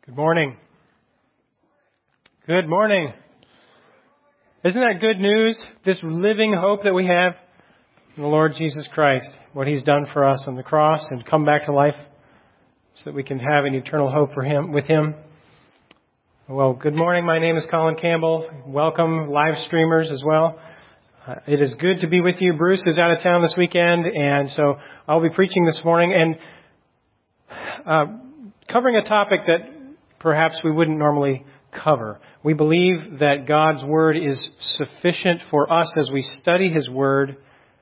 Good morning. Good morning. Isn't that good news? This living hope that we have in the Lord Jesus Christ, what He's done for us on the cross and come back to life so that we can have an eternal hope with Him. Well, good morning. My name is Colin Campbell. Welcome, live streamers as well. It is good to be with you. Bruce is out of town this weekend, and so I'll be preaching this morning and covering a topic that perhaps we wouldn't normally cover. We believe that God's Word is sufficient for us as we study His Word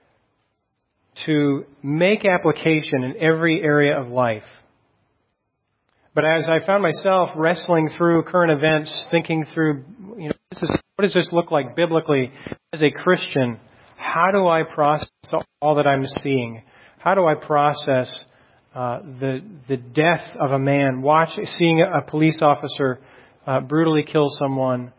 to make application in every area of life. But as I found myself wrestling through current events, thinking through, what does this look like biblically as a Christian? How do I process all that I'm seeing? How do I process the death of a man, seeing a police officer brutally kill someone?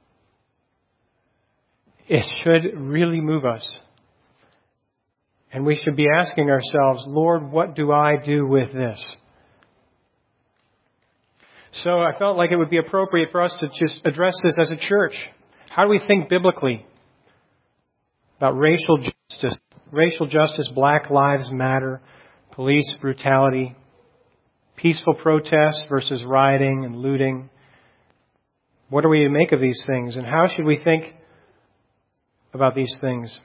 It should really move us. And we should be asking ourselves, Lord, what do I do with this? So I felt like it would be appropriate for us to just address this as a church. How do we think biblically about racial justice? Racial justice, Black Lives Matter, police brutality, peaceful protest versus rioting and looting. What are we to make of these things, and how should we think about these things?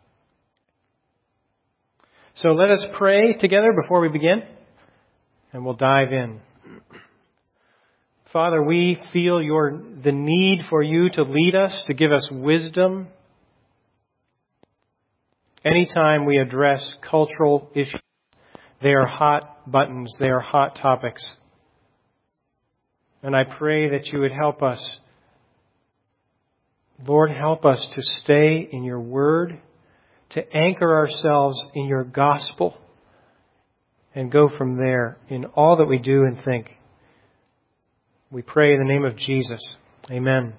So let us pray together before we begin, and we'll dive in. Father, we feel the need for You to lead us, to give us wisdom. Anytime we address cultural issues, they are hot buttons. They are hot topics. And I pray that You would help us. Lord, help us to stay in Your Word, to anchor ourselves in Your gospel, and go from there in all that we do and think. We pray in the name of Jesus. Amen.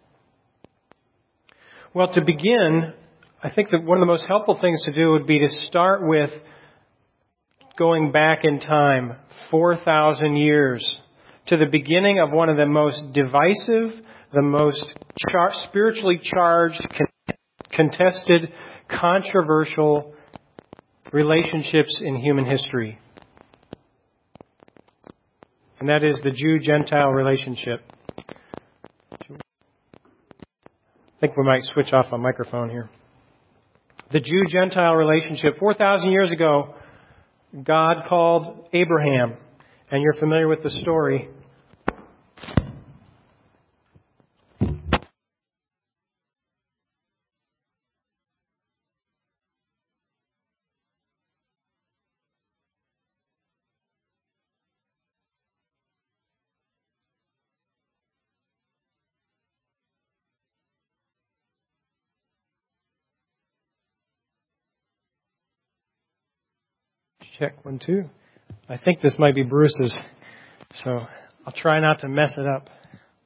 Well, to begin, I think that one of the most helpful things to do would be to start with going back in time 4,000 years to the beginning of one of the most divisive, the most spiritually charged, contested, controversial relationships in human history. And that is the Jew-Gentile relationship. I think we might switch off a microphone here. The Jew-Gentile relationship. 4,000 years ago, God called Abraham, and you're familiar with the story. Check 1, 2. I think this might be Bruce's, so I'll try not to mess it up.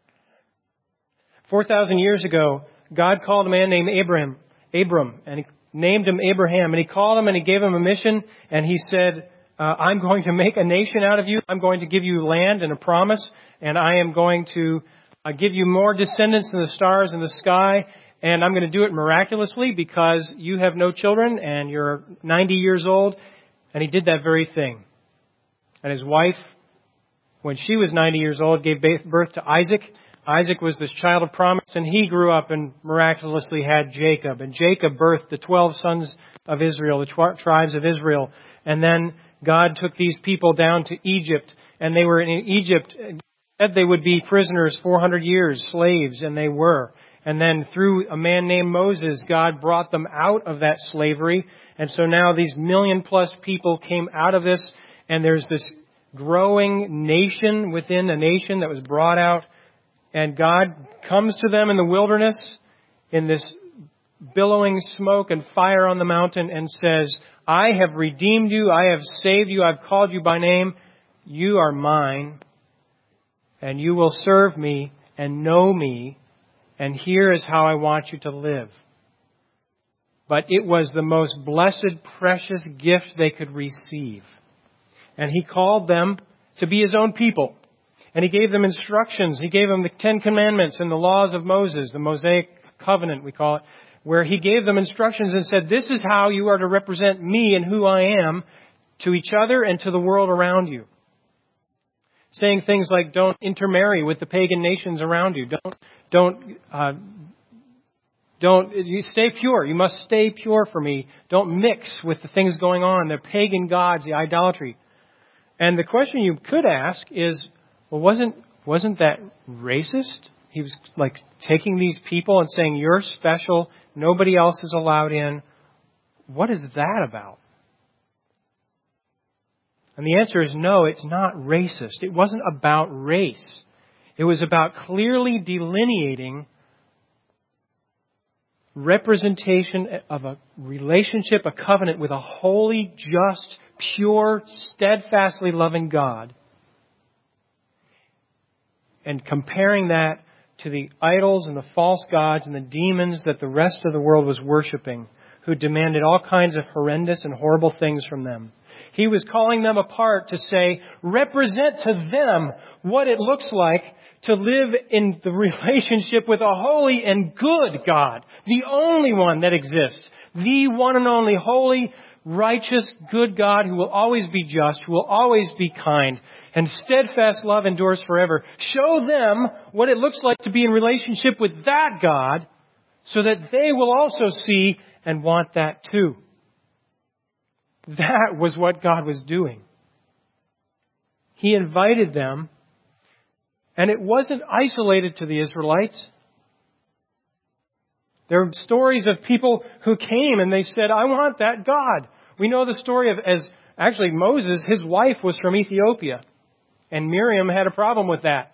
4,000 years ago, God called a man named Abram, and He named him Abraham, and He called him and He gave him a mission, and He said, I'm going to make a nation out of you. I'm going to give you land and a promise, and I am going to give you more descendants than the stars in the sky, and I'm going to do it miraculously because you have no children and you're 90 years old. And He did that very thing. And his wife, when she was 90 years old, gave birth to Isaac. Isaac was this child of promise, and he grew up and miraculously had Jacob. And Jacob birthed the 12 sons of Israel, the tribes of Israel. And then God took these people down to Egypt, and they were in Egypt. Said they would be prisoners 400 years, slaves, and they were. And then through a man named Moses, God brought them out of that slavery. And so now these 1 million+ people came out of this, and there's this growing nation within a nation that was brought out. And God comes to them in the wilderness in this billowing smoke and fire on the mountain and says, I have redeemed you, I have saved you, I've called you by name. You are mine, and you will serve me and know me, and here is how I want you to live. But it was the most blessed, precious gift they could receive. And He called them to be His own people. And He gave them instructions. He gave them the 10 Commandments and the laws of Moses, the Mosaic covenant, we call it, where He gave them instructions and said, this is how you are to represent me and who I am to each other and to the world around you. Saying things like, don't intermarry with the pagan nations around you. You stay pure. You must stay pure for me. Don't mix with the things going on, the pagan gods, the idolatry. And the question you could ask is, well, wasn't that racist? He was like taking these people and saying, you're special. Nobody else is allowed in. What is that about? And the answer is no, it's not racist. It wasn't about race. It was about clearly delineating representation of a relationship, a covenant with a holy, just, pure, steadfastly loving God, and comparing that to the idols and the false gods and the demons that the rest of the world was worshiping, who demanded all kinds of horrendous and horrible things from them. He was calling them apart to say, represent to them what it looks like to live in the relationship with a holy and good God, the only one that exists, the one and only holy, righteous, good God who will always be just, who will always be kind, and steadfast love endures forever. Show them what it looks like to be in relationship with that God so that they will also see and want that too. That was what God was doing. He invited them, and it wasn't isolated to the Israelites. There are stories of people who came and they said, I want that God. We know the story of, as actually Moses, his wife was from Ethiopia, and Miriam had a problem with that.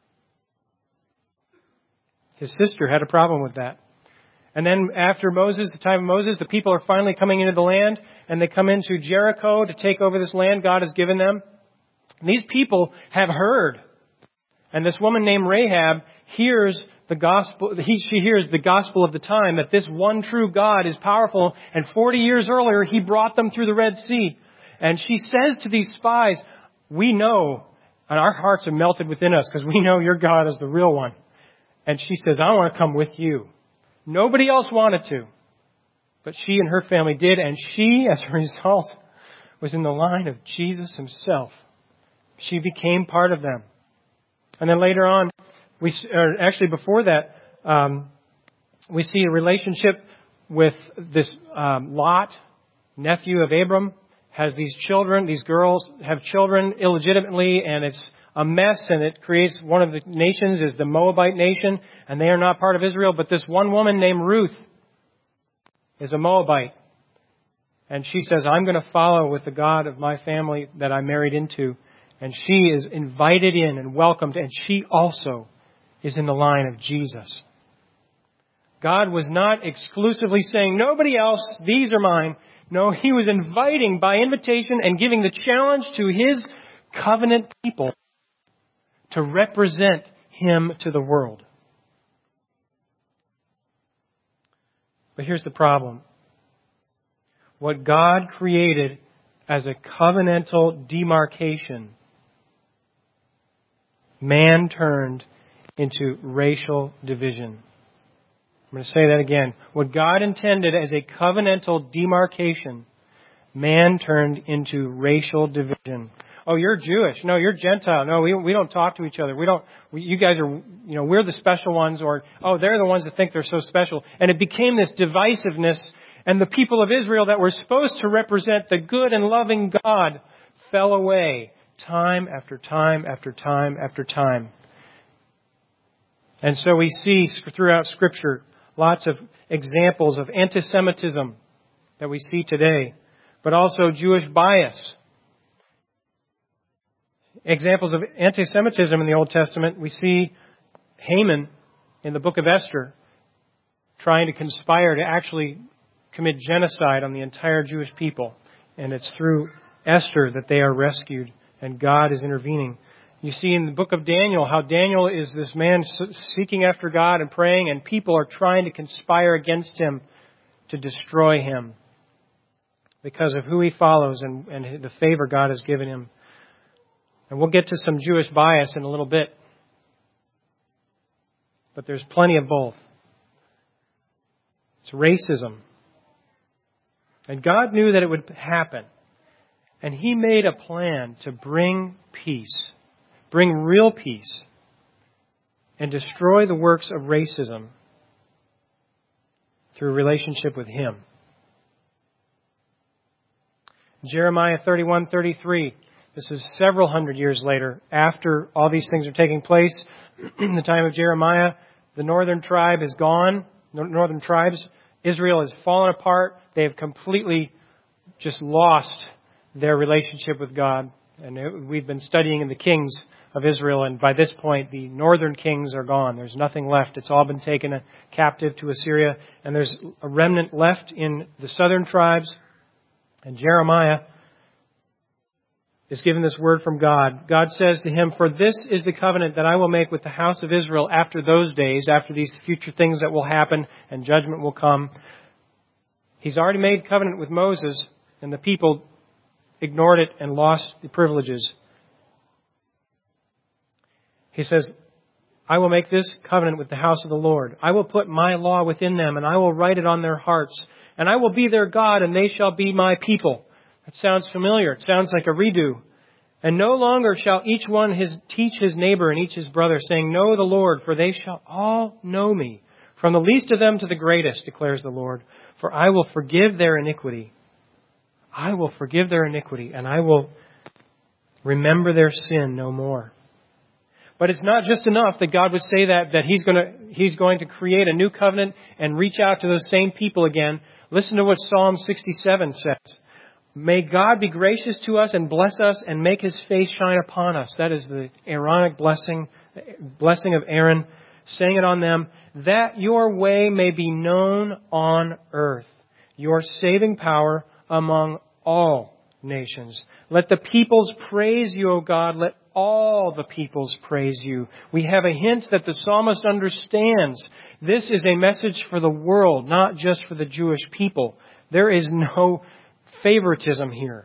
His sister had a problem with that. And then after Moses, the time of Moses, the people are finally coming into the land, and they come into Jericho to take over this land God has given them. And these people have heard. And this woman named Rahab hears the gospel. She hears the gospel of the time, that this one true God is powerful. And 40 years earlier, He brought them through the Red Sea. And she says to these spies, we know, and our hearts are melted within us because we know your God is the real one. And she says, I want to come with you. Nobody else wanted to, but she and her family did, and she, as a result, was in the line of Jesus Himself. She became part of them. And then later on, before that, we see a relationship with this Lot, nephew of Abram, has these children. These girls have children illegitimately, and it's a mess, and it creates one of the nations is the Moabite nation, and they are not part of Israel. But this one woman named Ruth is a Moabite. And she says, I'm going to follow with the God of my family that I married into. And she is invited in and welcomed, and she also is in the line of Jesus. God was not exclusively saying, nobody else, these are mine. No, He was inviting by invitation and giving the challenge to His covenant people to represent Him to the world. But here's the problem. What God created as a covenantal demarcation, man turned into racial division. I'm going to say that again. What God intended as a covenantal demarcation, man turned into racial division. Oh, you're Jewish. No, you're Gentile. No, we don't talk to each other. You guys are, we're the special ones, or, oh, they're the ones that think they're so special. And it became this divisiveness, and the people of Israel that were supposed to represent the good and loving God fell away time after time after time after time. And so we see throughout Scripture lots of examples of anti-Semitism that we see today, but also Jewish bias. Examples of anti-Semitism in the Old Testament, we see Haman in the book of Esther trying to conspire to actually commit genocide on the entire Jewish people. And it's through Esther that they are rescued, and God is intervening. You see in the book of Daniel how Daniel is this man seeking after God and praying, and people are trying to conspire against him to destroy him because of who he follows and the favor God has given him. And we'll get to some Jewish bias in a little bit. But there's plenty of both. It's racism. And God knew that it would happen. And He made a plan to bring peace, bring real peace, and destroy the works of racism through relationship with Him. Jeremiah 31:33. This is several hundred years later, after all these things are taking place. In the time of Jeremiah, the northern tribe is gone. Northern tribes, Israel has fallen apart. They have completely just lost their relationship with God. And we've been studying in the kings of Israel, and by this point, the northern kings are gone. There's nothing left. It's all been taken captive to Assyria, and there's a remnant left in the southern tribes. And Jeremiah is given this word from God. God says to him, "For this is the covenant that I will make with the house of Israel after those days," after these future things that will happen and judgment will come. He's already made covenant with Moses, and the people ignored it and lost the privileges. He says, "I will make this covenant with the house of the Lord. I will put my law within them, and I will write it on their hearts. And I will be their God, and they shall be my people." That sounds familiar. It sounds like a redo. "And no longer shall each one teach his neighbor and each his brother, saying, 'Know the Lord,' for they shall all know me, from the least of them to the greatest, declares the Lord. For I will forgive their iniquity. I will forgive their iniquity, and I will remember their sin no more." But it's not just enough that God would say that He's going to create a new covenant and reach out to those same people again. Listen to what Psalm 67 says. "May God be gracious to us and bless us and make His face shine upon us." That is the Aaronic blessing, the blessing of Aaron, saying it on them, "that your way may be known on earth, your saving power among all nations. Let the peoples praise you, O God. Let all the peoples praise you." We have a hint that the psalmist understands this is a message for the world, not just for the Jewish people. There is no favoritism here.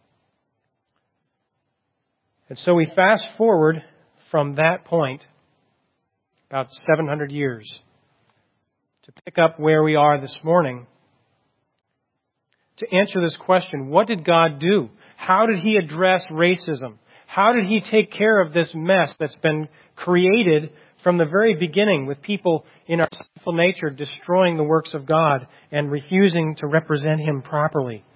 And so we fast forward from that point about 700 years to pick up where we are this morning to answer this question. What did God do? How did He address racism? How did He take care of this mess that's been created from the very beginning with people in our sinful nature destroying the works of God and refusing to represent Him properly?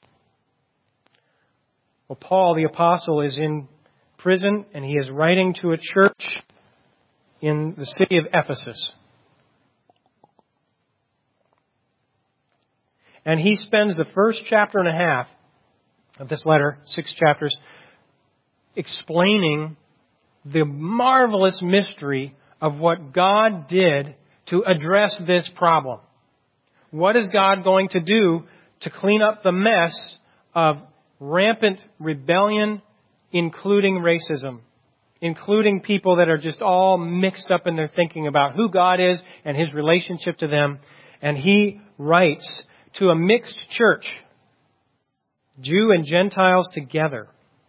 Well, Paul the Apostle is in prison and he is writing to a church in the city of Ephesus. And he spends the first chapter and a half of this letter, 6 chapters, explaining the marvelous mystery of what God did to address this problem. What is God going to do to clean up the mess of rampant rebellion, including racism, including people that are just all mixed up in their thinking about who God is and His relationship to them? And he writes to a mixed church, Jew and Gentiles together.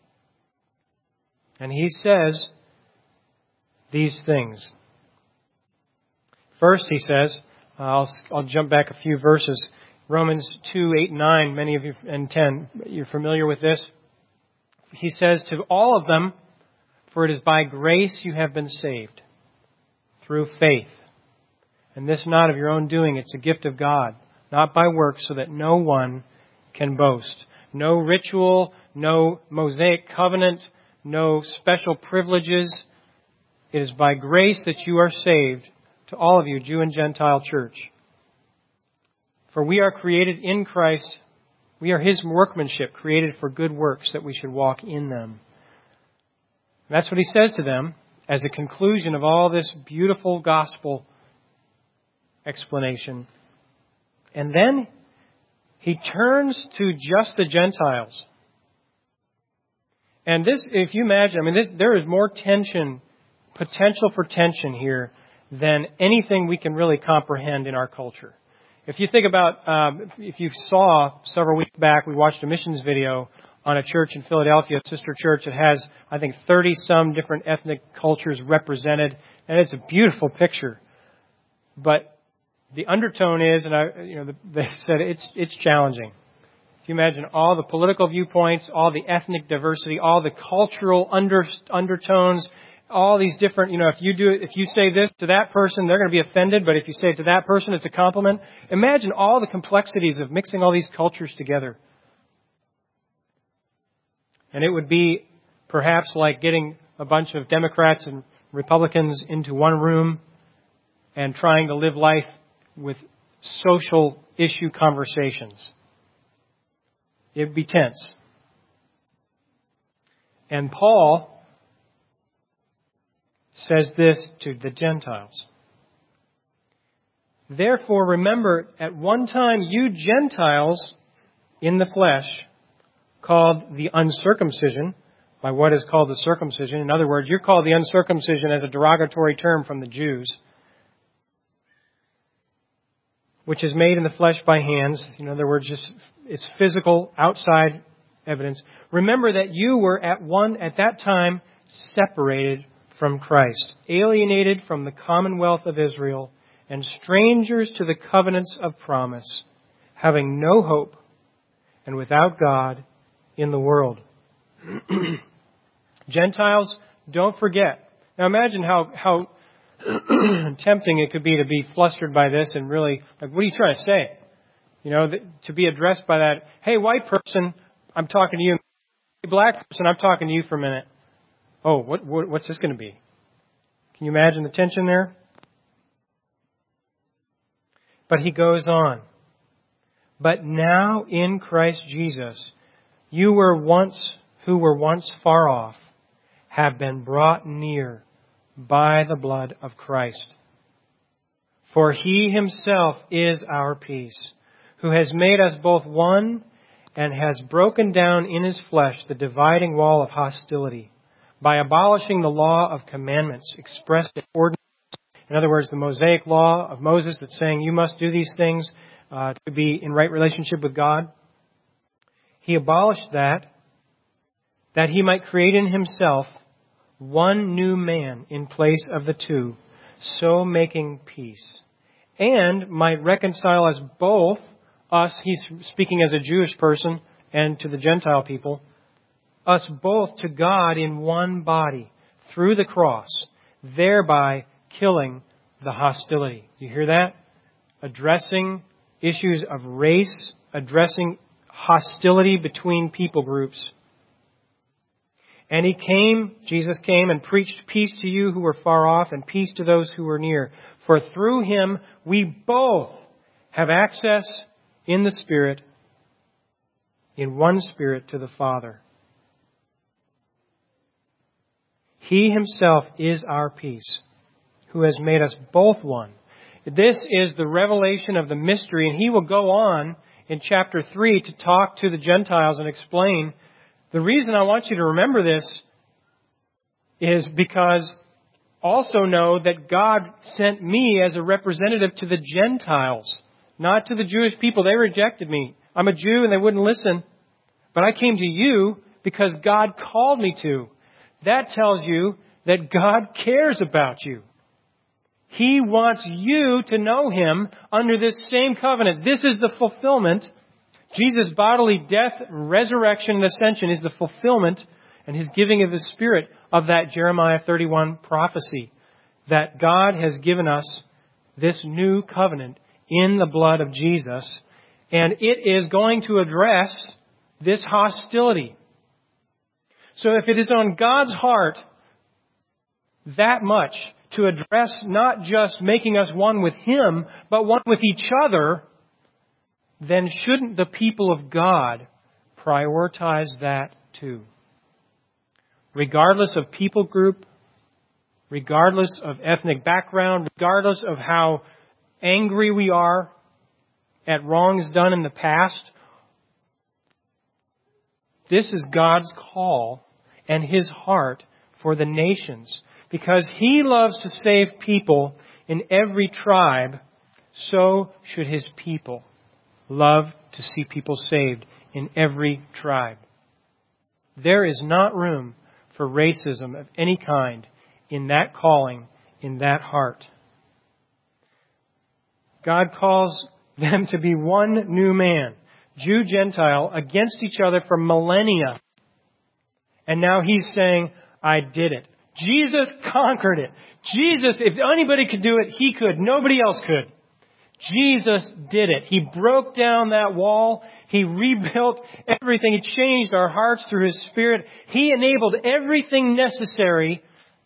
And he says these things. First, he says, I'll jump back a few verses. Romans 2, 8, 9, many of you, and 10, you're familiar with this. He says to all of them, "For it is by grace you have been saved, through faith. And this not of your own doing, it's a gift of God, not by works, so that no one can boast." No ritual, no Mosaic covenant, no special privileges. It is by grace that you are saved, to all of you, Jew and Gentile church. For we are created in Christ. We are His workmanship, created for good works, that we should walk in them. And that's what he says to them as a conclusion of all this beautiful gospel explanation. And then he turns to just the Gentiles. And this, if you imagine, there is more tension, potential for tension here than anything we can really comprehend in our culture. If you think about, if you saw several weeks back, we watched a missions video on a church in Philadelphia, a sister church that has, I think, 30-some different ethnic cultures represented. And it's a beautiful picture. But the undertone is, and they said it's challenging. If you imagine all the political viewpoints, all the ethnic diversity, all the cultural undertones, all these different, if you say this to that person, they're going to be offended, but if you say it to that person, it's a compliment. Imagine all the complexities of mixing all these cultures together. And it would be perhaps like getting a bunch of Democrats and Republicans into one room and trying to live life with social issue conversations. It would be tense. And Paul says this to the Gentiles. Therefore, remember, at one time you Gentiles in the flesh, called the uncircumcision, by what is called the circumcision. In other words, you're called the uncircumcision as a derogatory term from the Jews, which is made in the flesh by hands. In other words, it's physical, outside evidence. Remember that you were at that time separated from Christ, alienated from the commonwealth of Israel, and strangers to the covenants of promise, having no hope and without God in the world. Gentiles, don't forget. Now imagine how tempting it could be to be flustered by this and really, what are you trying to say? To be addressed by that, hey, white person, I'm talking to you. Hey, black person, I'm talking to you for a minute. Oh, what's this going to be? Can you imagine the tension there? But he goes on. But now in Christ Jesus, you who were once far off, have been brought near by the blood of Christ. For He Himself is our peace, who has made us both one and has broken down in His flesh the dividing wall of hostility, by abolishing the law of commandments expressed in ordinance. In other words, the Mosaic law of Moses that's saying you must do these things to be in right relationship with God. He abolished that He might create in Himself one new man in place of the two, so making peace, and might reconcile us both, us, he's speaking as a Jewish person, and to the Gentile people, us both to God in one body through the cross, thereby killing the hostility. You hear that? Addressing issues of race, addressing hostility between people groups. And Jesus came and preached peace to you who were far off and peace to those who were near. For through Him we both have access in the Spirit, in one Spirit, to the Father. He Himself is our peace, who has made us both one. This is the revelation of the mystery, and he will go on in chapter 3 to talk to the Gentiles and explain. The reason I want you to remember this is because also know that God sent me as a representative to the Gentiles, not to the Jewish people. They rejected me. I'm a Jew and they wouldn't listen. But I came to you because God called me to. That tells you that God cares about you. He wants you to know Him under this same covenant. This is the fulfillment. Jesus' bodily death, resurrection, and ascension is the fulfillment and His giving of the Spirit of that Jeremiah 31 prophecy. That God has given us this new covenant in the blood of Jesus. And it is going to address this hostility. So if it is on God's heart that much to address not just making us one with Him, but one with each other, then shouldn't the people of God prioritize that too? Regardless of people group, regardless of ethnic background, regardless of how angry we are at wrongs done in the past, this is God's call and His heart for the nations. Because He loves to save people in every tribe, so should His people love to see people saved in every tribe. There is not room for racism of any kind in that calling, in that heart. God calls them to be one new man, Jew, Gentile, against each other for millennia. And now He's saying, I did it. Jesus conquered it. Jesus, if anybody could do it, He could. Nobody else could. Jesus did it. He broke down that wall. He rebuilt everything. He changed our hearts through His Spirit. He enabled everything necessary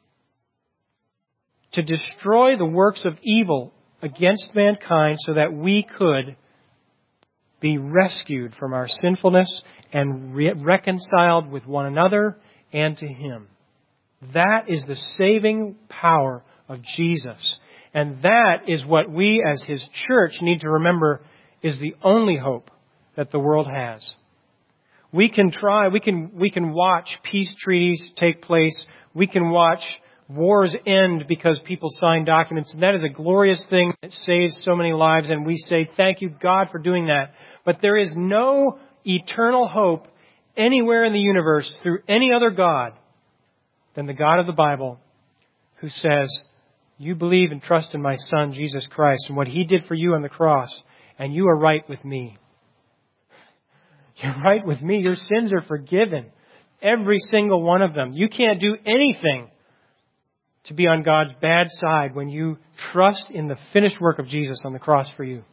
to destroy the works of evil against mankind so that we could be rescued from our sinfulness and reconciled with one another and to Him. That is the saving power of Jesus. And that is what we as His church need to remember is the only hope that the world has. We can watch peace treaties take place. We can watch wars end because people sign documents. And that is a glorious thing that saves so many lives. And we say, thank you, God, for doing that. But there is no eternal hope anywhere in the universe through any other God than the God of the Bible who says, you believe and trust in my Son, Jesus Christ, and what He did for you on the cross, and you are right with me. You're right with me. Your sins are forgiven. Every single one of them. You can't do anything to be on God's bad side when you trust in the finished work of Jesus on the cross for you.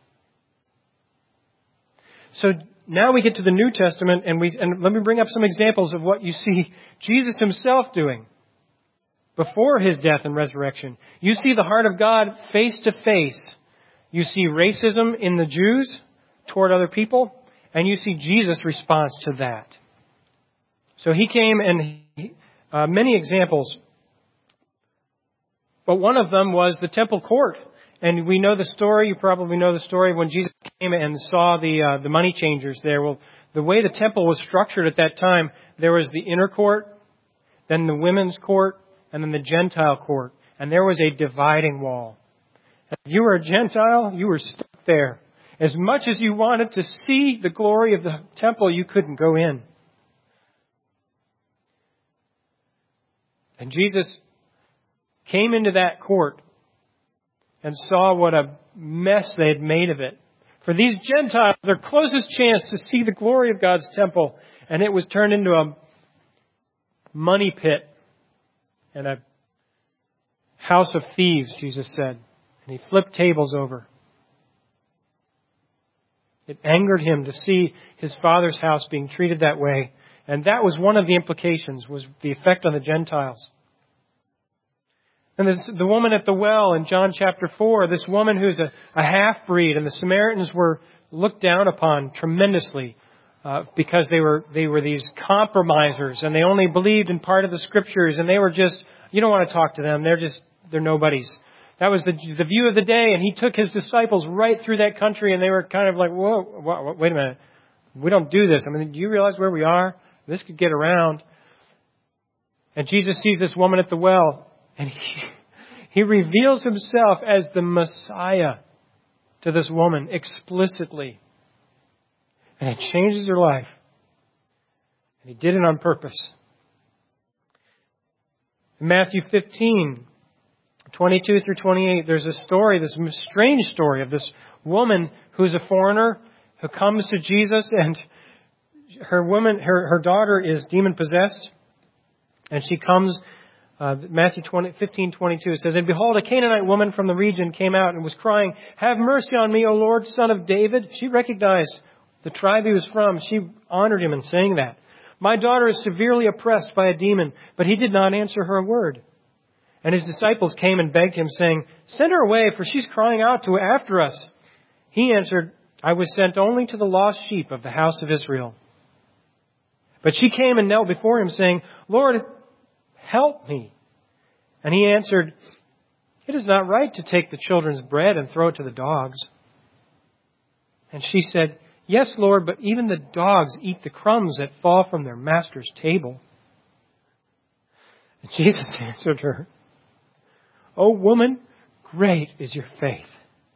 So now we get to the New Testament, and let me bring up some examples of what you see Jesus Himself doing before His death and resurrection. You see the heart of God face to face. You see racism in the Jews toward other people, and you see Jesus' response to that. So He came and many examples. But one of them was the temple court. And we know the story, you probably know the story when Jesus came and saw the money changers there. Well, the way the temple was structured at that time, there was the inner court, then the women's court, and then the Gentile court. And there was a dividing wall. If you were a Gentile, you were stuck there. As much as you wanted to see the glory of the temple, you couldn't go in. And Jesus came into that court and saw what a mess they had made of it. For these Gentiles, their closest chance to see the glory of God's temple, and it was turned into a money pit and a house of thieves, Jesus said. And He flipped tables over. It angered Him to see His Father's house being treated that way. And that was one of the implications, was the effect on the Gentiles. And the woman at the well in John chapter 4, this woman who's a half-breed, and the Samaritans were looked down upon tremendously because they were these compromisers, and they only believed in part of the Scriptures, and they were just, you don't want to talk to them, they're nobodies. That was the view of the day, and He took His disciples right through that country, and they were kind of like, whoa, wait a minute, we don't do this. I mean, do you realize where we are? This could get around. And Jesus sees this woman at the well, and He reveals Himself as the Messiah to this woman explicitly. And it changes her life. And He did it on purpose. In Matthew 15, 22 through 28, there's a story, this strange story of this woman who's a foreigner who comes to Jesus, and her daughter is demon possessed, and she comes. Matthew 15:22 it says, "And behold, a Canaanite woman from the region came out and was crying, 'Have mercy on me, O Lord, Son of David.'" She recognized the tribe he was from. She honored him in saying that. "My daughter is severely oppressed by a demon," but He did not answer her a word. And His disciples came and begged Him, saying, "Send her away, for she's crying out after us." He answered, "I was sent only to the lost sheep of the house of Israel." But she came and knelt before Him, saying, "Lord, help me." And He answered, "It is not right to take the children's bread and throw it to the dogs." And she said, "Yes, Lord, but even the dogs eat the crumbs that fall from their master's table." And Jesus answered her, "O woman, great is your faith.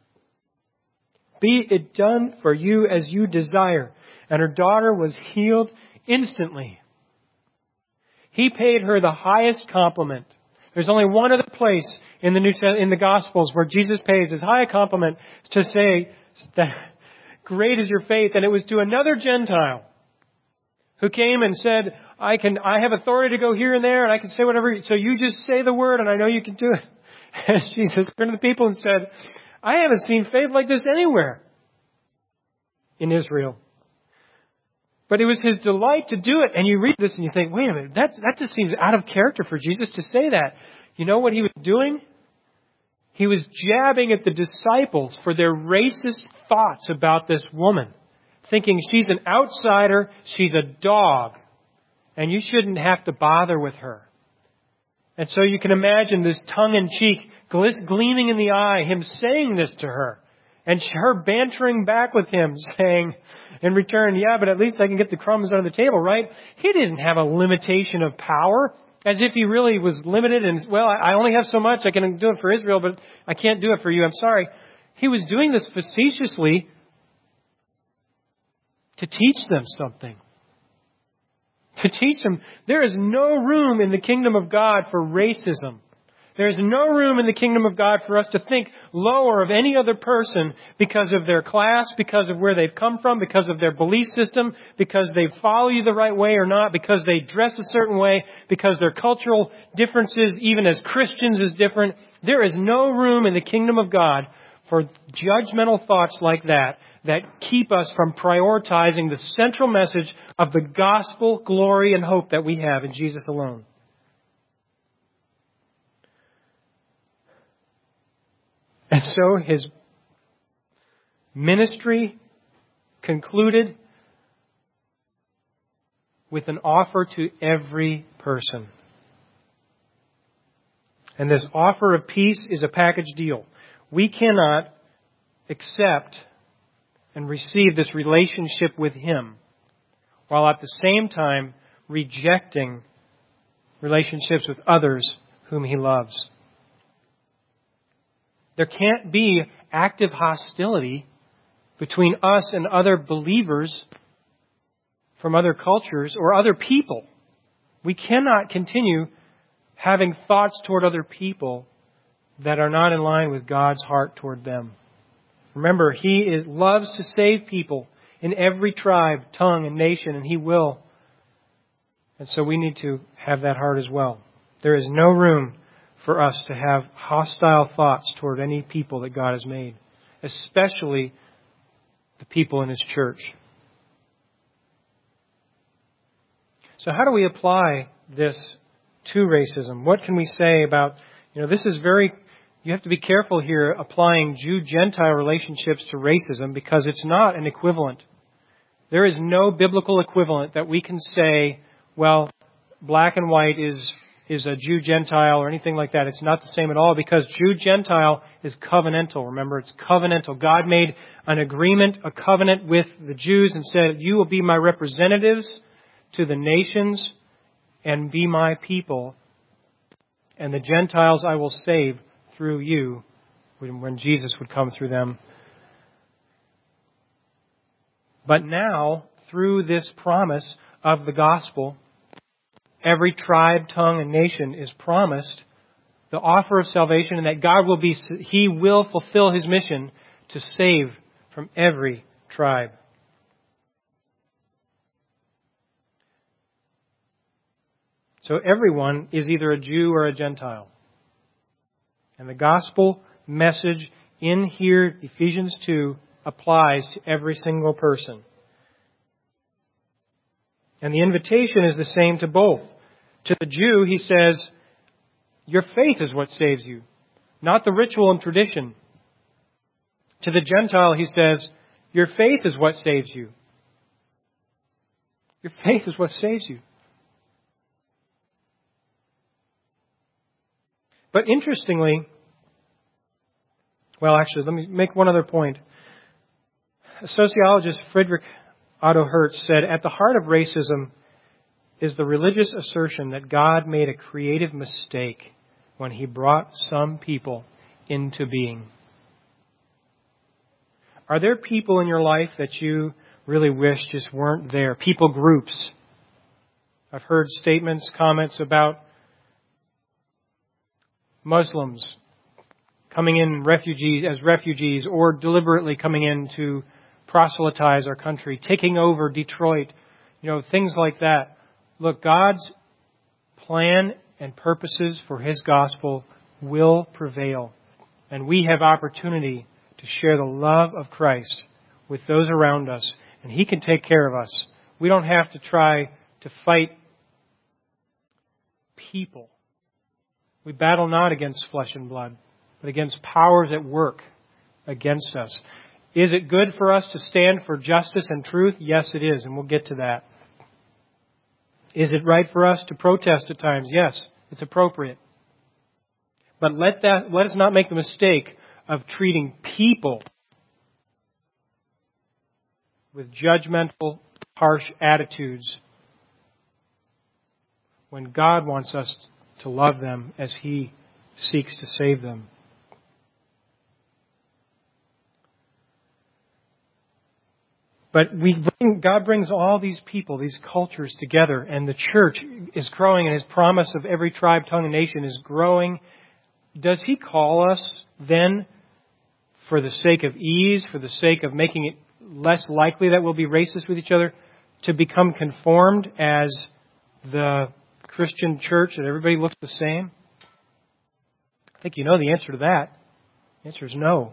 Be it done for you as you desire." And her daughter was healed instantly. He paid her the highest compliment. There's only one other place in the Gospels where Jesus pays as high a compliment to say that great is your faith, and it was to another Gentile who came and said, I have authority to go here and there, and I can say whatever, so you just say the word, and I know you can do it. And Jesus turned to the people and said, I haven't seen faith like this anywhere in Israel. But it was His delight to do it. And you read this and you think, wait a minute, that just seems out of character for Jesus to say that. You know what He was doing? He was jabbing at the disciples for their racist thoughts about this woman, thinking she's an outsider, she's a dog, and you shouldn't have to bother with her. And so you can imagine this tongue-in-cheek, gleaming in the eye, Him saying this to her, and her bantering back with Him, saying in return, yeah, but at least I can get the crumbs under the table, right? He didn't have a limitation of power, as if He really was limited and, well, I only have so much, I can do it for Israel, but I can't do it for you, I'm sorry. He was doing this facetiously to teach them something. To teach them there is no room in the kingdom of God for racism. There is no room in the kingdom of God for us to think lower of any other person because of their class, because of where they've come from, because of their belief system, because they follow you the right way or not, because they dress a certain way, because their cultural differences, even as Christians, is different. There is no room in the kingdom of God for judgmental thoughts like that keep us from prioritizing the central message of the gospel, glory, and hope that we have in Jesus alone. And so His ministry concluded with an offer to every person. And this offer of peace is a package deal. We cannot accept and receive this relationship with Him while at the same time rejecting relationships with others whom He loves. There can't be active hostility between us and other believers from other cultures or other people. We cannot continue having thoughts toward other people that are not in line with God's heart toward them. Remember, He loves to save people in every tribe, tongue, and nation, and He will. And so we need to have that heart as well. There is no room for us to have hostile thoughts toward any people that God has made, especially the people in His church. So how do we apply this to racism? What can we say about, this is you have to be careful here applying Jew-Gentile relationships to racism because it's not an equivalent. There is no biblical equivalent that we can say, well, black and white is a Jew-Gentile or anything like that. It's not the same at all because Jew-Gentile is covenantal. Remember, it's covenantal. God made an agreement, a covenant with the Jews and said, you will be my representatives to the nations and be my people. And the Gentiles I will save through you when Jesus would come through them. But now, through this promise of the gospel, every tribe, tongue, and nation is promised the offer of salvation and that He will fulfill His mission to save from every tribe. So everyone is either a Jew or a Gentile. And the gospel message in here, Ephesians 2, applies to every single person. And the invitation is the same to both. To the Jew, He says, your faith is what saves you, not the ritual and tradition. To the Gentile, He says, your faith is what saves you. Your faith is what saves you. But interestingly, let me make one other point. Sociologist Friedrich Otto Hertz said, at the heart of racism is the religious assertion that God made a creative mistake when He brought some people into being. Are there people in your life that you really wish just weren't there? People groups I've heard statements, comments about Muslims coming in as refugees or deliberately coming in to proselytize our country, taking over Detroit, things like that. Look, God's plan and purposes for His gospel will prevail. And we have opportunity to share the love of Christ with those around us. And He can take care of us. We don't have to try to fight people. We battle not against flesh and blood, but against powers at work against us. Is it good for us to stand for justice and truth? Yes, it is, and we'll get to that. Is it right for us to protest at times? Yes, it's appropriate. But let us not make the mistake of treating people with judgmental, harsh attitudes when God wants us to love them as He seeks to save them. But God brings all these people, these cultures together, and the church is growing, and His promise of every tribe, tongue, and nation is growing. Does He call us then, for the sake of ease, for the sake of making it less likely that we'll be racist with each other, to become conformed as the Christian church, that everybody looks the same? I think you know the answer to that. The answer is no.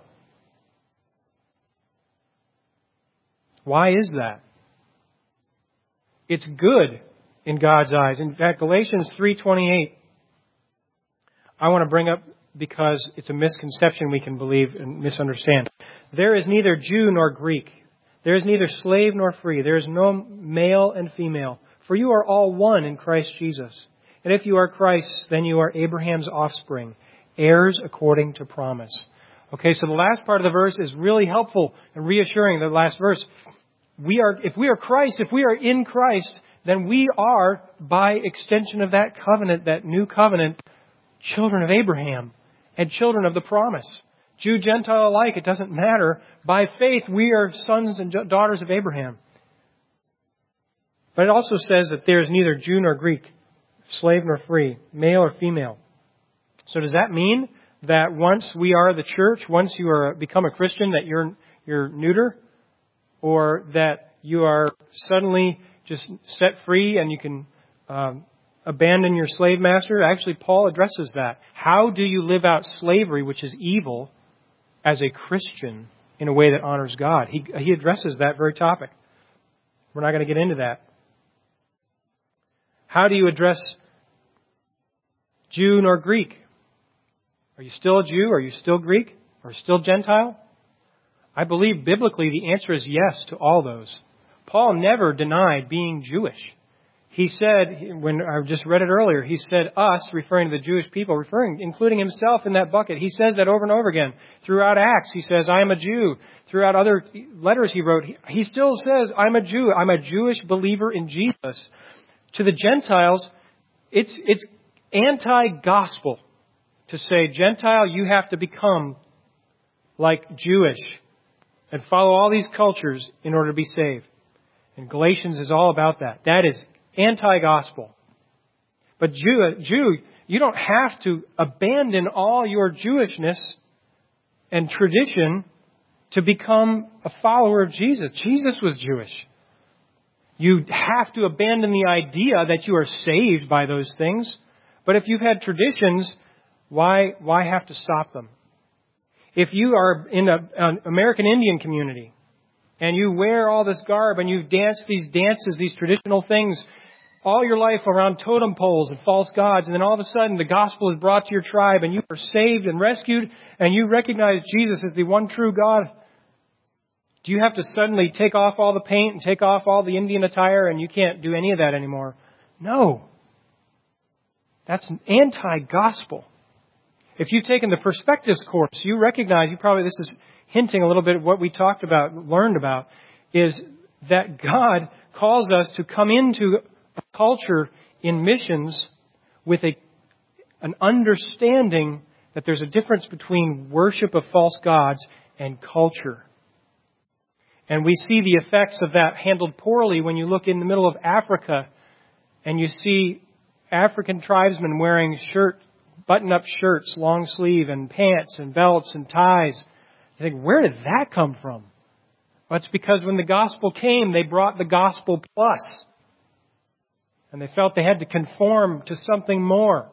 Why is that? It's good in God's eyes. In fact, Galatians 3:28, I want to bring up because it's a misconception we can believe and misunderstand. There is neither Jew nor Greek. There is neither slave nor free. There is no male and female. For you are all one in Christ Jesus. And if you are Christ's, then you are Abraham's offspring, heirs according to promise. Okay, so the last part of the verse is really helpful and reassuring, the last verse. If we are Christ, if we are in Christ, then we are, by extension of that covenant, that new covenant, children of Abraham and children of the promise. Jew, Gentile alike, it doesn't matter. By faith, we are sons and daughters of Abraham. But it also says that there is neither Jew nor Greek, slave nor free, male or female. So does that mean that once we are the church, once you become a Christian, that you're neuter? Or that you are suddenly just set free and you can abandon your slave master? Actually, Paul addresses that. How do you live out slavery, which is evil, as a Christian in a way that honors God? He addresses that very topic. We're not going to get into that. How do you address Jew nor Greek? Are you still a Jew? Are you still Greek? Or still Gentile? I believe biblically the answer is yes to all those. Paul never denied being Jewish. He said, when I just read it earlier, he said us, referring to the Jewish people, including himself in that bucket. He says that over and over again. Throughout Acts, he says, I am a Jew. Throughout other letters he wrote, he still says, I'm a Jew. I'm a Jewish believer in Jesus. To the Gentiles, it's anti-gospel to say, Gentile, you have to become like Jewish and follow all these cultures in order to be saved. And Galatians is all about that. That is anti-gospel. But Jew, you don't have to abandon all your Jewishness and tradition to become a follower of Jesus. Jesus was Jewish. You have to abandon the idea that you are saved by those things. But if you've had traditions, why have to stop them? If you are in an American Indian community and you wear all this garb and you dance these dances, these traditional things all your life around totem poles and false gods, and then all of a sudden the gospel is brought to your tribe and you are saved and rescued and you recognize Jesus as the one true God, do you have to suddenly take off all the paint and take off all the Indian attire and you can't do any of that anymore? No. That's anti-gospel. If you've taken the Perspectives course, you recognize, this is hinting a little bit of what we talked about, learned about, is that God calls us to come into a culture in missions with an understanding that there's a difference between worship of false gods and culture. And we see the effects of that handled poorly when you look in the middle of Africa and you see African tribesmen wearing button-up shirts, long sleeve, and pants, and belts, and ties. You think, where did that come from? Well, it's because when the gospel came, they brought the gospel plus. And they felt they had to conform to something more.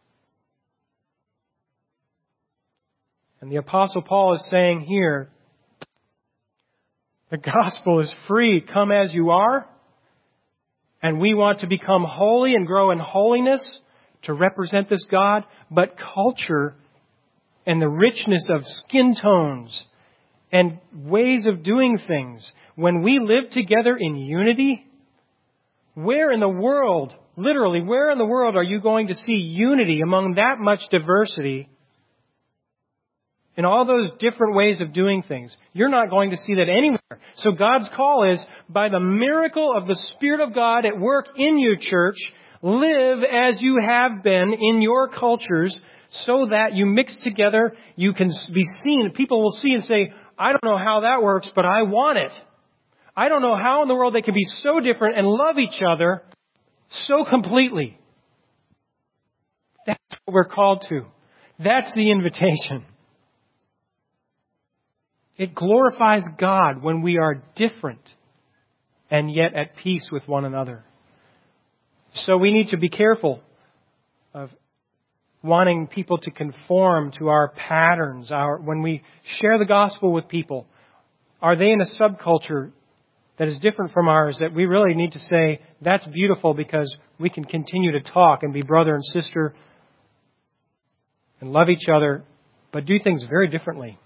And the Apostle Paul is saying here, the gospel is free. Come as you are. And we want to become holy and grow in holiness to represent this God. But culture and the richness of skin tones and ways of doing things, when we live together in unity, where in the world, literally, where in the world are you going to see unity among that much diversity in all those different ways of doing things? You're not going to see that anywhere. So God's call is, by the miracle of the Spirit of God at work in you, church, live as you have been in your cultures so that you mix together, you can be seen. People will see and say, I don't know how that works, but I want it. I don't know how in the world they can be so different and love each other so completely. That's what we're called to. That's the invitation. It glorifies God when we are different and yet at peace with one another. So we need to be careful of wanting people to conform to our patterns. When we share the gospel with people, are they in a subculture that is different from ours, that we really need to say, that's beautiful because we can continue to talk and be brother and sister and love each other, but do things very differently.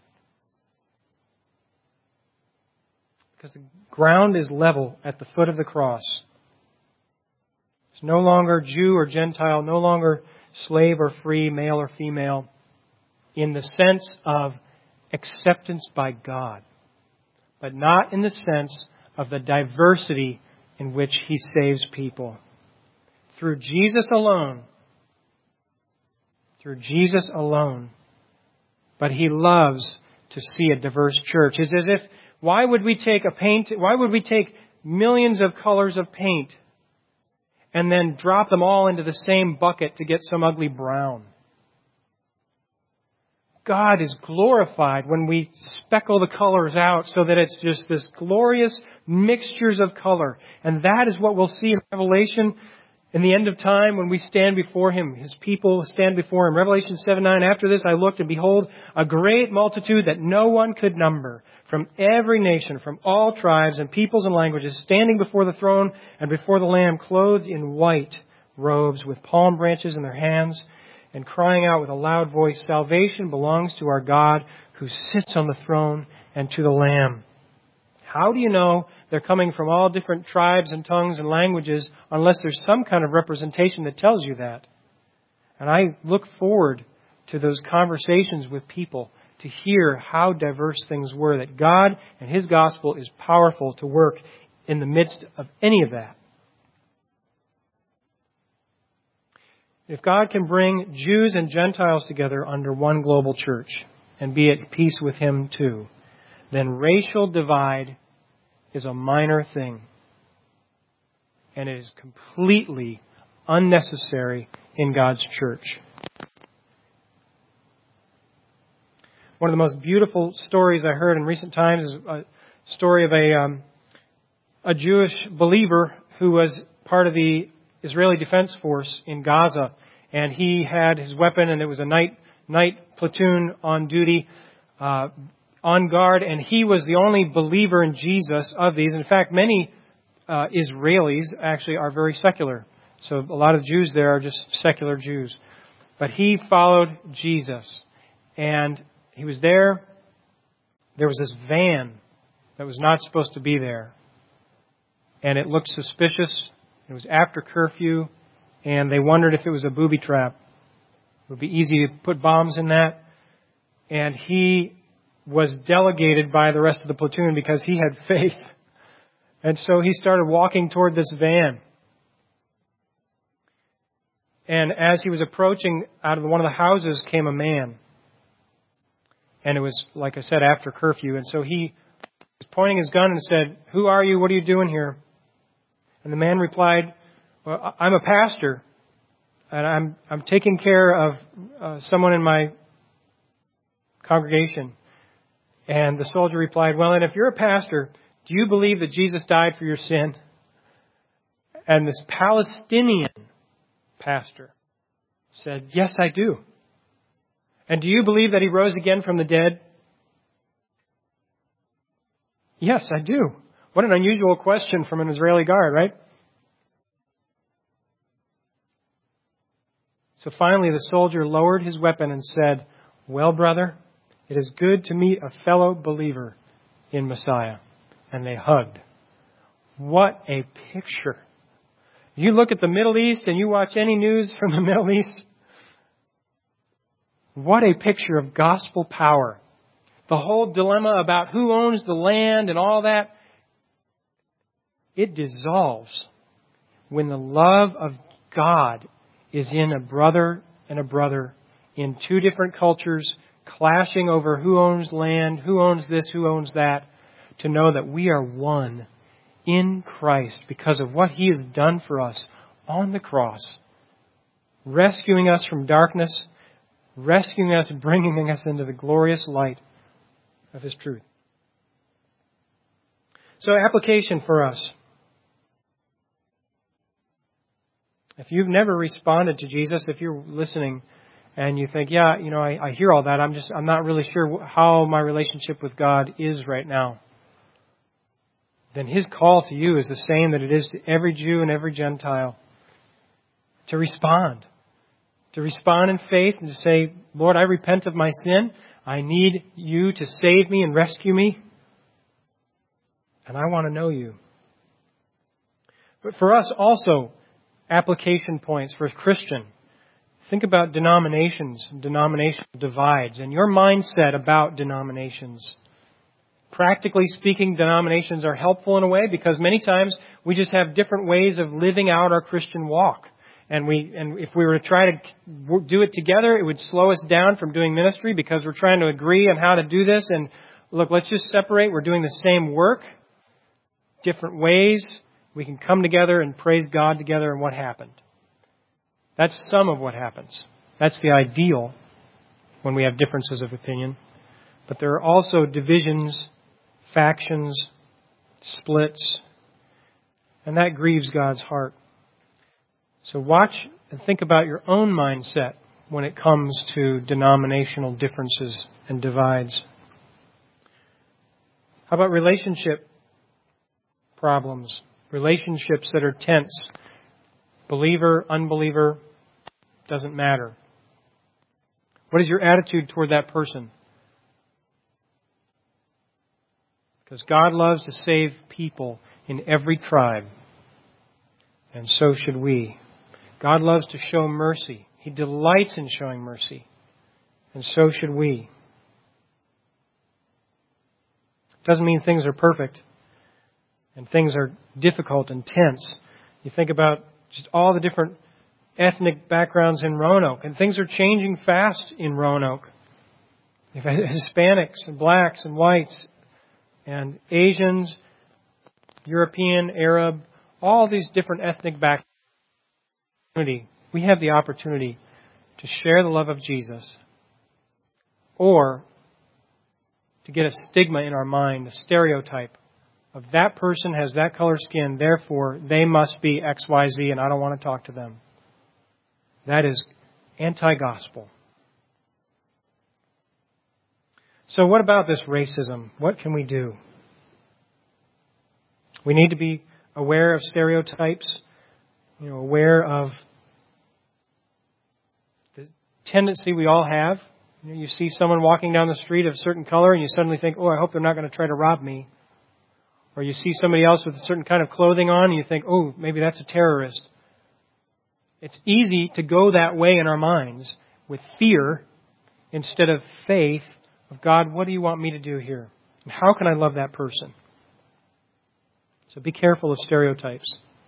Because the ground is level at the foot of the cross. It's no longer Jew or Gentile, no longer slave or free, male or female, in the sense of acceptance by God, but not in the sense of the diversity in which He saves people. Through Jesus alone. Through Jesus alone. But He loves to see a diverse church. It's as if, why would we take millions of colors of paint and then drop them all into the same bucket to get some ugly brown? God is glorified when we speckle the colors out so that it's just this glorious mixtures of color. And that is what we'll see in Revelation in the end of time when we stand before Him. His people stand before Him. Revelation 7:9, after this I looked, and behold, a great multitude that no one could number, from every nation, from all tribes and peoples and languages, standing before the throne and before the Lamb, clothed in white robes, with palm branches in their hands, and crying out with a loud voice, salvation belongs to our God who sits on the throne and to the Lamb. How do you know they're coming from all different tribes and tongues and languages unless there's some kind of representation that tells you that? And I look forward to those conversations with people to hear how diverse things were, that God and His gospel is powerful to work in the midst of any of that. If God can bring Jews and Gentiles together under one global church and be at peace with Him too, then racial divide is a minor thing. And it is completely unnecessary in God's church. One of the most beautiful stories I heard in recent times is a story of a Jewish believer who was part of the Israeli Defense Force in Gaza. And he had his weapon, and it was a night platoon on duty, on guard, and he was the only believer in Jesus of these. In fact, many Israelis actually are very secular. So a lot of Jews there are just secular Jews. But he followed Jesus. And he was there. There was this van that was not supposed to be there. And it looked suspicious. It was after curfew. And they wondered if it was a booby trap. It would be easy to put bombs in that. And he was delegated by the rest of the platoon because he had faith. And so he started walking toward this van. And as he was approaching, out of one of the houses came a man. And it was, like I said, after curfew. And so he was pointing his gun and said, "Who are you? What are you doing here?" And the man replied, Well, I'm a pastor, and I'm taking care of someone in my congregation. And the soldier replied, well, and if you're a pastor, do you believe that Jesus died for your sin? And this Palestinian pastor said, yes, I do. And do you believe that He rose again from the dead? Yes, I do. What an unusual question from an Israeli guard, right? So finally the soldier lowered his weapon and said, well, brother, it is good to meet a fellow believer in Messiah. And they hugged. What a picture. You look at the Middle East and you watch any news from the Middle East. What a picture of gospel power. The whole dilemma about who owns the land and all that, it dissolves when the love of God is in a brother and a brother in two different cultures, clashing over who owns land, who owns this, who owns that, to know that we are one in Christ because of what He has done for us on the cross, rescuing us from darkness, rescuing us, bringing us into the glorious light of His truth. So, application for us. If you've never responded to Jesus, if you're listening and you think, yeah, I hear all that, I'm not really sure how my relationship with God is right now, then His call to you is the same that it is to every Jew and every Gentile. To respond. To respond in faith and to say, Lord, I repent of my sin. I need You to save me and rescue me. And I want to know You. But for us also, application points for a Christian. Think about denominations, denominational divides, and your mindset about denominations. Practically speaking, denominations are helpful in a way because many times we just have different ways of living out our Christian walk. And if we were to try to do it together, it would slow us down from doing ministry because we're trying to agree on how to do this. And look, let's just separate. We're doing the same work, different ways. We can come together and praise God together and what happened. That's some of what happens. That's the ideal when we have differences of opinion. But there are also divisions, factions, splits, and that grieves God's heart. So watch and think about your own mindset when it comes to denominational differences and divides. How about relationship problems? Relationships that are tense. Believer, unbeliever, doesn't matter. What is your attitude toward that person? Because God loves to save people in every tribe. And so should we. God loves to show mercy. He delights in showing mercy. And so should we. Doesn't mean things are perfect. And things are difficult and tense. You think about just all the different ethnic backgrounds in Roanoke. And things are changing fast in Roanoke. You've had Hispanics and blacks and whites and Asians, European, Arab, all these different ethnic backgrounds. We have the opportunity to share the love of Jesus or to get a stigma in our mind, a stereotype of that person has that color skin, therefore they must be X, Y, Z, and I don't want to talk to them. That is anti-gospel. So what about this racism? What can we do? We need to be aware of stereotypes, aware of the tendency we all have. You see someone walking down the street of a certain color and you suddenly think, oh, I hope they're not going to try to rob me. Or you see somebody else with a certain kind of clothing on and you think, oh, maybe that's a terrorist. It's easy to go that way in our minds with fear instead of faith of God, what do you want me to do here? And how can I love that person? So be careful of stereotypes.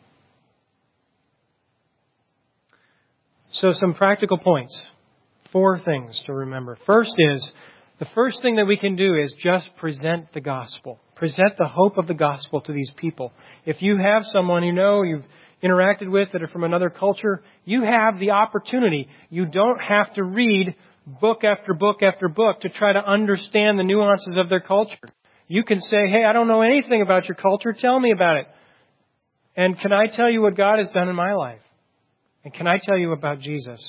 So some practical points. 4 things to remember. First is, the first thing that we can do is just present the gospel. Present the hope of the gospel to these people. If you have someone interacted with that are from another culture, you have the opportunity. You don't have to read book after book after book to try to understand the nuances of their culture. You can say, hey, I don't know anything about your culture. Tell me about it. And can I tell you what God has done in my life? And can I tell you about Jesus?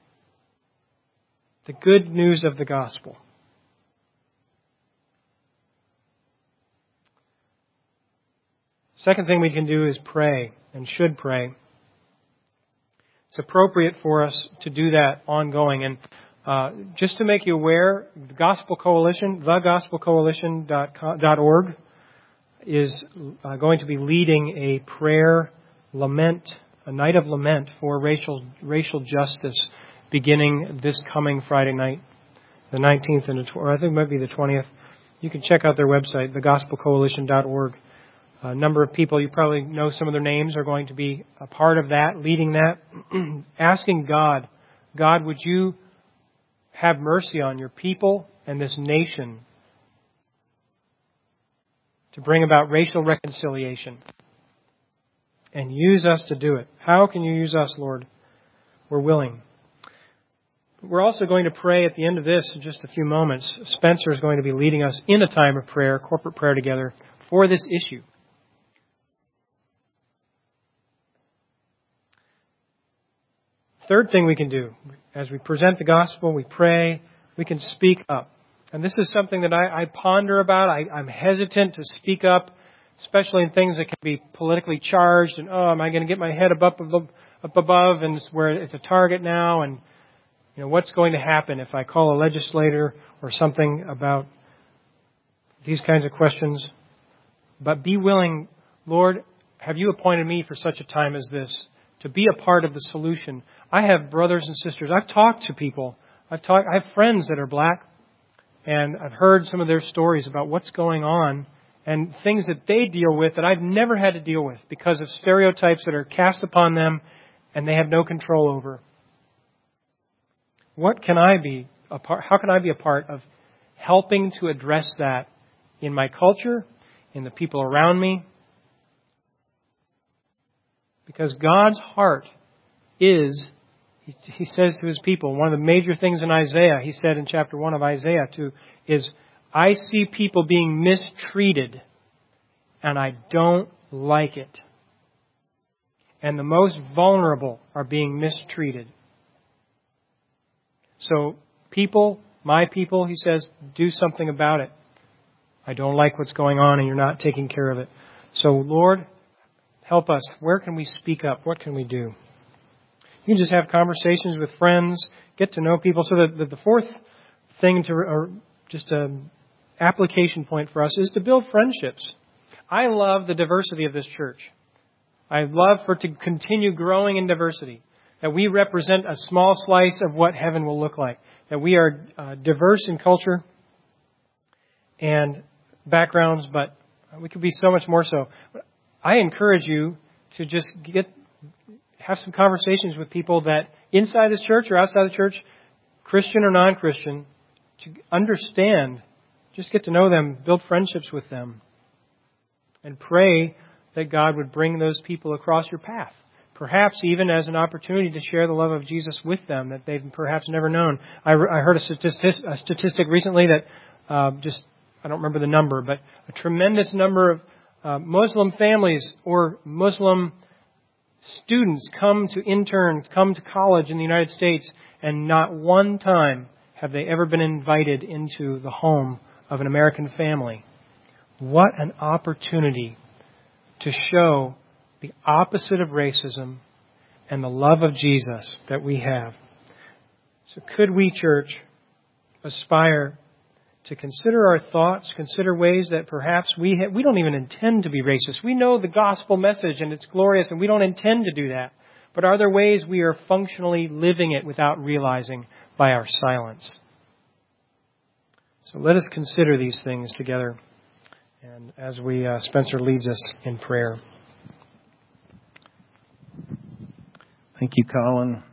The good news of the gospel. Second thing we can do is pray, and should pray. It's appropriate for us to do that ongoing. And just to make you aware, the Gospel Coalition, thegospelcoalition.org, is going to be leading a prayer lament, a night of lament for racial justice, beginning this coming Friday night, the 19th or I think it might be the 20th. You can check out their website, thegospelcoalition.org. A number of people, you probably know some of their names, are going to be a part of that, leading that, asking God, would you have mercy on your people and this nation to bring about racial reconciliation and use us to do it. How can you use us, Lord? We're willing. We're also going to pray at the end of this in just a few moments. Spencer is going to be leading us in a time of prayer, corporate prayer together, for this issue. Third thing we can do, as we present the gospel, we pray, we can speak up. And this is something that I ponder about. I'm hesitant to speak up, especially in things that can be politically charged. And, am I going to get my head up above and where it's a target now? And, what's going to happen if I call a legislator or something about these kinds of questions? But be willing, Lord, have you appointed me for such a time as this to be a part of the solution? I have brothers and sisters. I've talked to people. I have friends that are black, and I've heard some of their stories about what's going on and things that they deal with that I've never had to deal with because of stereotypes that are cast upon them and they have no control over. How can I be a part of helping to address that in my culture, in the people around me? Because God's heart is, He says to His people, one of the major things in Isaiah, He said in chapter 1 of Isaiah 2, is, I see people being mistreated, and I don't like it. And the most vulnerable are being mistreated. So people, my people, He says, do something about it. I don't like what's going on, and you're not taking care of it. So, Lord, help us. Where can we speak up? What can we do? You can just have conversations with friends, get to know people. So that the fourth thing or just an application point for us is to build friendships. I love the diversity of this church. I love for it to continue growing in diversity. That we represent a small slice of what heaven will look like. That we are diverse in culture and backgrounds, but we could be so much more so. I encourage you to just have some conversations with people that inside this church or outside the church, Christian or non-Christian, to understand, just get to know them, build friendships with them, and pray that God would bring those people across your path. Perhaps even as an opportunity to share the love of Jesus with them that they've perhaps never known. I heard a statistic recently that I don't remember the number, but a tremendous number of Muslim families or Muslim students come to college in the United States, and not one time have they ever been invited into the home of an American family. What an opportunity to show the opposite of racism and the love of Jesus that we have. So could we, church, aspire to consider our thoughts, consider ways that perhaps we don't even intend to be racist. We know the gospel message and it's glorious and we don't intend to do that. But are there ways we are functionally living it without realizing by our silence? So let us consider these things together. And as Spencer leads us in prayer. Thank you, Colin.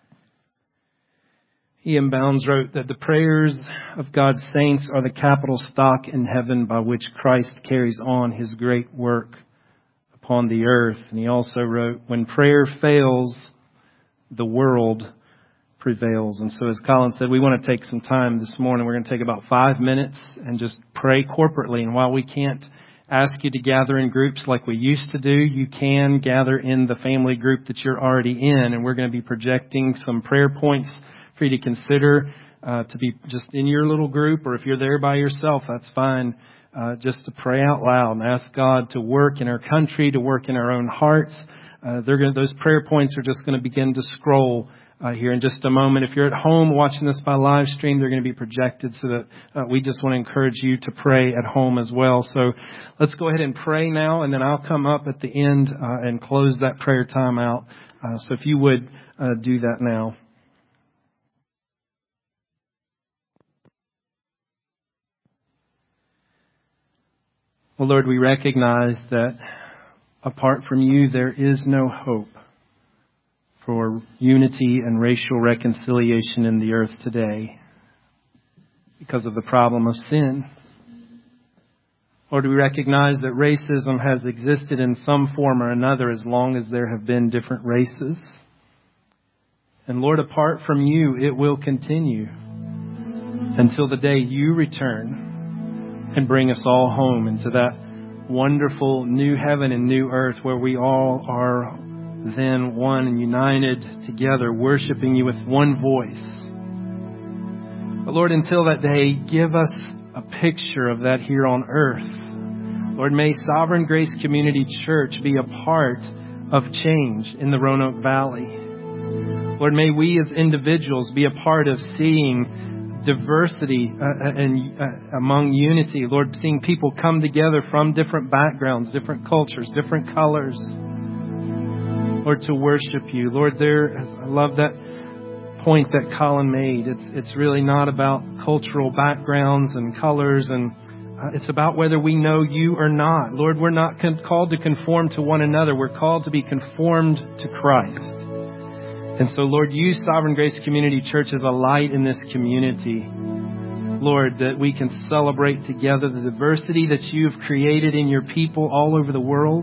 E.M. Bounds wrote that the prayers of God's saints are the capital stock in heaven by which Christ carries on His great work upon the earth. And he also wrote, when prayer fails, the world prevails. And so as Colin said, we want to take some time this morning. We're going to take about 5 minutes and just pray corporately. And while we can't ask you to gather in groups like we used to do, you can gather in the family group that you're already in. And we're going to be projecting some prayer points for you to consider to be just in your little group, or if you're there by yourself, that's fine. Just to pray out loud and ask God to work in our country, to work in our own hearts. Those prayer points are just going to begin to scroll here in just a moment. If you're at home watching this by live stream, they're going to be projected so that we just want to encourage you to pray at home as well. So let's go ahead and pray now, and then I'll come up at the end and close that prayer time out. So if you would do that now. Well, Lord, we recognize that apart from you, there is no hope for unity and racial reconciliation in the earth today because of the problem of sin. Lord, we recognize that racism has existed in some form or another as long as there have been different races. And Lord, apart from you, it will continue until the day you return and bring us all home into that wonderful new heaven and new earth where we all are then one and united together, worshiping you with one voice. But Lord, until that day, give us a picture of that here on earth. Lord, may Sovereign Grace Community Church be a part of change in the Roanoke Valley. Lord, may we as individuals be a part of seeing diversity and among unity. Lord, seeing people come together from different backgrounds, different cultures, different colors. Lord, to worship you. Lord, I love that point that Colin made. It's really not about cultural backgrounds and colors, and it's about whether we know you or not. Lord, we're not called to conform to one another. We're called to be conformed to Christ. And so, Lord, use Sovereign Grace Community Church as a light in this community. Lord, that we can celebrate together the diversity that you've created in your people all over the world.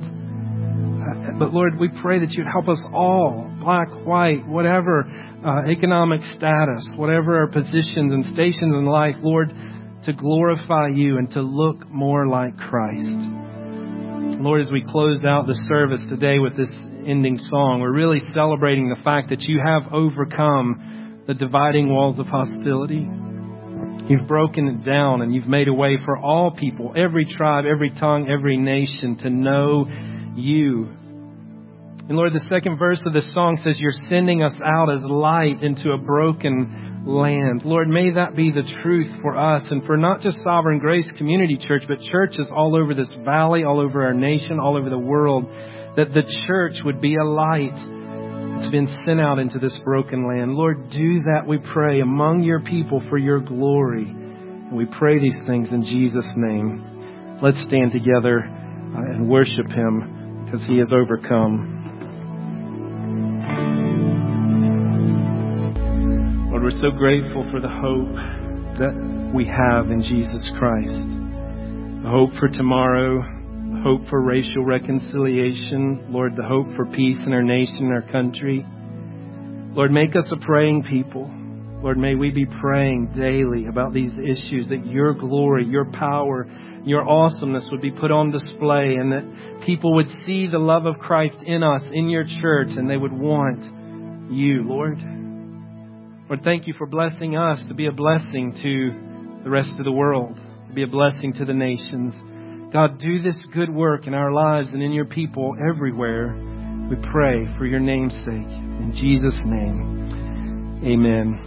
But Lord, we pray that you'd help us all, black, white, whatever economic status, whatever our positions and stations in life, Lord, to glorify you and to look more like Christ. Lord, as we close out the service today with this ending song, we're really celebrating the fact that you have overcome the dividing walls of hostility. You've broken it down and you've made a way for all people, every tribe, every tongue, every nation to know you. And Lord, the second verse of this song says you're sending us out as light into a broken land. Lord, may that be the truth for us and for not just Sovereign Grace Community Church, but churches all over this valley, all over our nation, all over the world, that the church would be a light that's been sent out into this broken land. Lord, do that, we pray, among your people for your glory. And we pray these things in Jesus' name. Let's stand together and worship him because he has overcome. Lord, we're so grateful for the hope that we have in Jesus Christ. The hope for tomorrow, the hope for racial reconciliation. Lord, the hope for peace in our nation, our country. Lord, make us a praying people. Lord, may we be praying daily about these issues, that your glory, your power, your awesomeness would be put on display, and that people would see the love of Christ in us, in your church, and they would want you, Lord. Lord, thank you for blessing us to be a blessing to the rest of the world, to be a blessing to the nations. God, do this good work in our lives and in your people everywhere. We pray for your name's sake. In Jesus' name, amen.